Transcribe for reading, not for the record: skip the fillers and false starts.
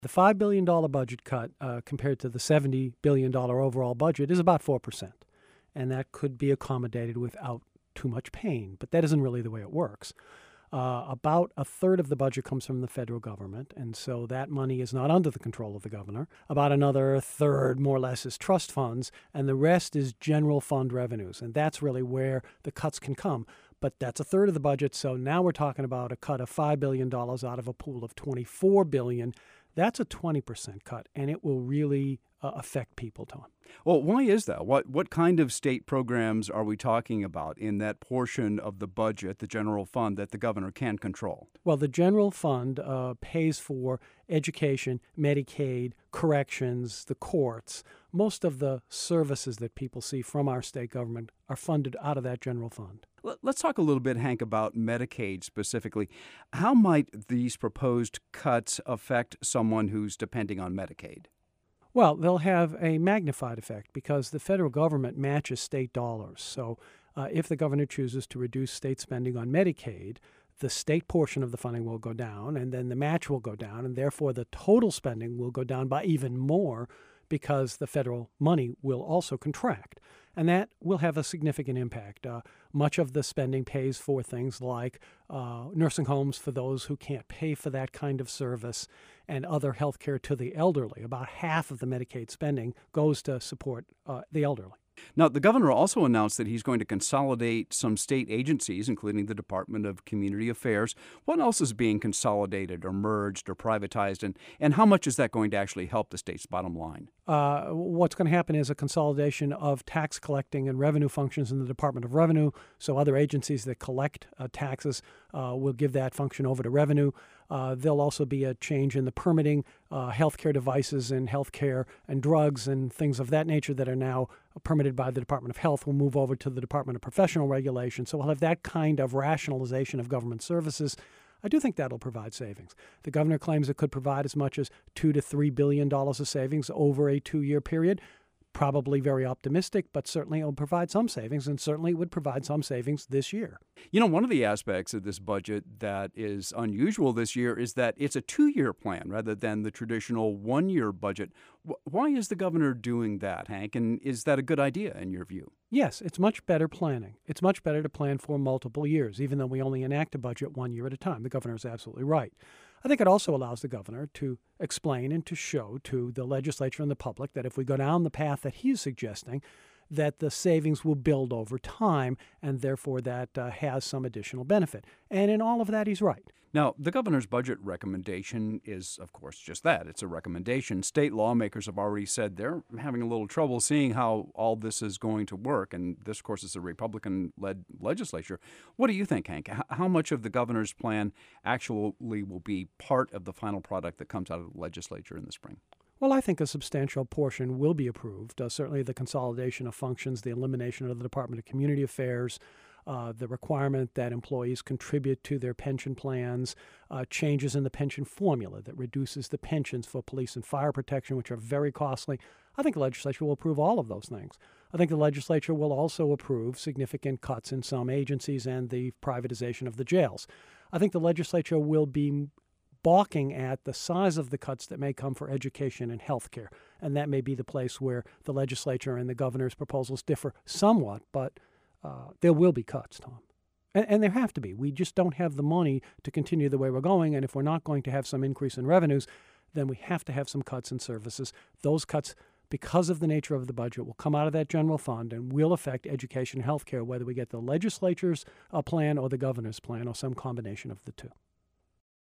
The $5 billion budget cut compared to the $70 billion overall budget is about 4%. And that could be accommodated without too much pain. But that isn't really the way it works. About a third of the budget comes from the federal government, and so that money is not under the control of the governor. About another third, more or less, is trust funds, and the rest is general fund revenues, and that's really where the cuts can come. But that's a third of the budget, so now we're talking about a cut of $5 billion out of a pool of $24 billion. That's a 20% cut, and it will really affect people, Tom. Well, why is that? What kind of state programs are we talking about in that portion of the budget, the general fund, that the governor can control? Well, the general fund pays for education, Medicaid, corrections, the courts. Most of the services that people see from our state government are funded out of that general fund. Let's talk a little bit, Hank, about Medicaid specifically. How might these proposed cuts affect someone who's depending on Medicaid? Well, they'll have a magnified effect because the federal government matches state dollars. So if the governor chooses to reduce state spending on Medicaid, the state portion of the funding will go down, and then the match will go down, and therefore the total spending will go down by even more because the federal money will also contract. And that will have a significant impact. Much of the spending pays for things like nursing homes for those who can't pay for that kind of service and other health care to the elderly. About half of the Medicaid spending goes to support the elderly. Now, the governor also announced that he's going to consolidate some state agencies, including the Department of Community Affairs. What else is being consolidated or merged or privatized, and how much is that going to actually help the state's bottom line? What's going to happen is a consolidation of tax collecting and revenue functions in the Department of Revenue. So other agencies that collect taxes will give that function over to revenue. There'll also be a change in the permitting, healthcare devices and healthcare and drugs and things of that nature that are now permitted by the Department of Health will move over to the Department of Professional Regulation. So we'll have that kind of rationalization of government services. I do think that'll provide savings. The governor claims it could provide as much as $2 to $3 billion of savings over a 2-year period. Probably very optimistic, but certainly it'll provide some savings, and certainly it would provide some savings this year. You know, one of the aspects of this budget that is unusual this year is that it's a 2-year plan rather than the traditional 1-year budget. Why is the governor doing that, Hank? And is that a good idea in your view? Yes, it's much better planning. It's much better to plan for multiple years, even though we only enact a budget 1 year at a time. The governor is absolutely right. I think it also allows the governor to explain and to show to the legislature and the public that if we go down the path that he's suggesting, that the savings will build over time, and therefore that has some additional benefit. And in all of that, he's right. Now, the governor's budget recommendation is, of course, just that. It's a recommendation. State lawmakers have already said they're having a little trouble seeing how all this is going to work. And this, of course, is a Republican-led legislature. What do you think, Hank? How much of the governor's plan actually will be part of the final product that comes out of the legislature in the spring? Well, I think a substantial portion will be approved. Certainly the consolidation of functions, the elimination of the Department of Community Affairs, the requirement that employees contribute to their pension plans, changes in the pension formula that reduces the pensions for police and fire protection, which are very costly. I think the legislature will approve all of those things. I think the legislature will also approve significant cuts in some agencies and the privatization of the jails. I think the legislature will be balking at the size of the cuts that may come for education and health care. And that may be the place where the legislature and the governor's proposals differ somewhat, but there will be cuts, Tom. And there have to be. We just don't have the money to continue the way we're going, and if we're not going to have some increase in revenues, then we have to have some cuts in services. Those cuts, because of the nature of the budget, will come out of that general fund and will affect education and health care, whether we get the legislature's plan or the governor's plan or some combination of the two.